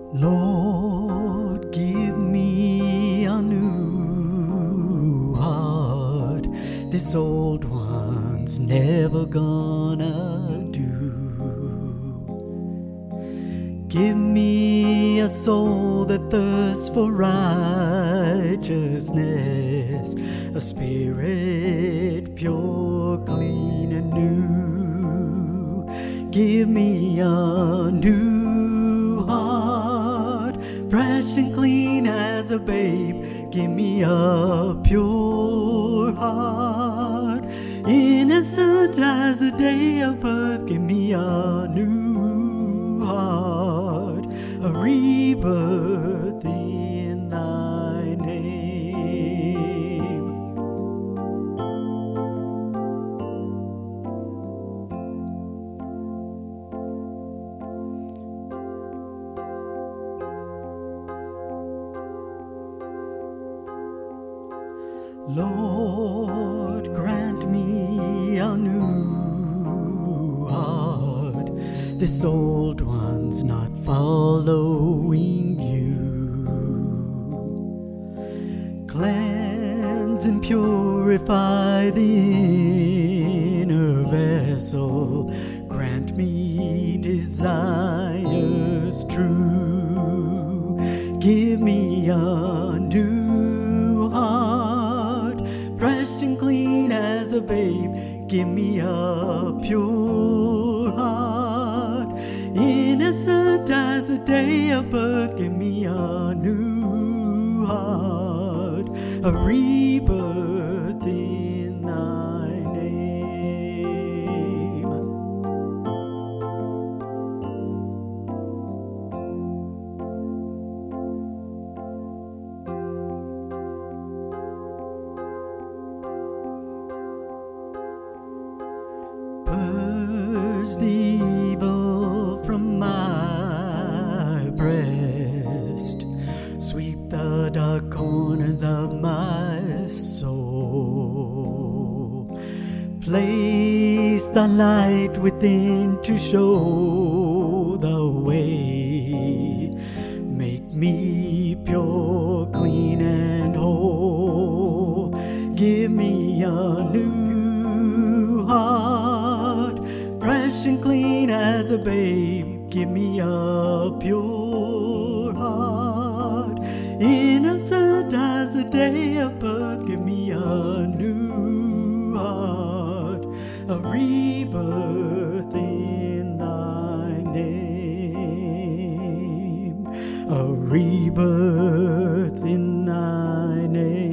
Lord, give me a new heart. This old one's never gonna do. Give me a soul that thirsts for righteousness, a spirit pure, clean, and new. Give me a new heart, fresh and clean as a babe. Give me a pure heart, innocent as the day of birth. Give me a new heart, a rebirth in thy name. Lord, grant me a new heart. This old one's not following you. Cleanse and purify the inner vessel. Grant me desires true. Give me a new heart, fresh and clean as a babe. Give me a pure heart, innocent as the day of birth. Give me a new heart, a rebirth in thy name. Purge the evil from my breast. Sweep the dark corners of my soul. Place the light within to show the way. Make me pure, clean, and whole. Give me a new heart, fresh and clean as a babe. Give me a pure heart, innocent as the day of birth. Give me a new heart, a rebirth in thy name, a rebirth in thy name.